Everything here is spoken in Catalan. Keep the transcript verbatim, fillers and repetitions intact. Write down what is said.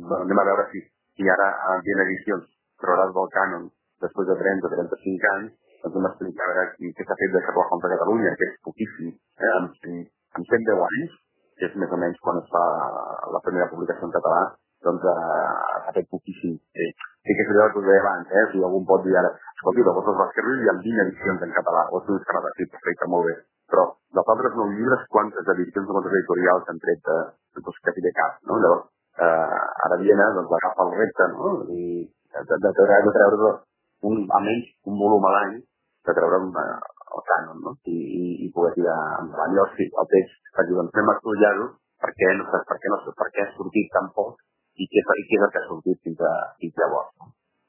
bueno, anem a veure si, si ara en edicions trauràs del cànon després de trenta o trenta-cinc anys, doncs hem d'explicar a veure què s'ha fet de Sherlock Holmes a Catalunya, que és poquíssim, eh? en, en cent deu anys, que és més o menys quan es fa la primera publicació en català, doncs eh, s'ha fet poquíssim. Eh, sí que és allò que us deia abans, eh? Si algú pot dir ara, escolti, de Bosses Baskerville hi ha vint edicions en català, o estudis que sí, perfecte, molt bé. Però dels altres nou llibres, quantes edicions o quantes editorials han tret de, doncs, que té cap, no? Llavors, eh, ara Viena, doncs, agafa el repte, no? I de, de, de treure, de treure un, almenys un volum a l'any, de treure un, el cànon, no? I, i, i poder tirar endavant. Llavors, sí, el text, per dir, doncs, anem a estudiar-ho, per què no, per què no, per què ha sortit tan poc i què, i què és el que ha sortit fins a, fins llavors, no?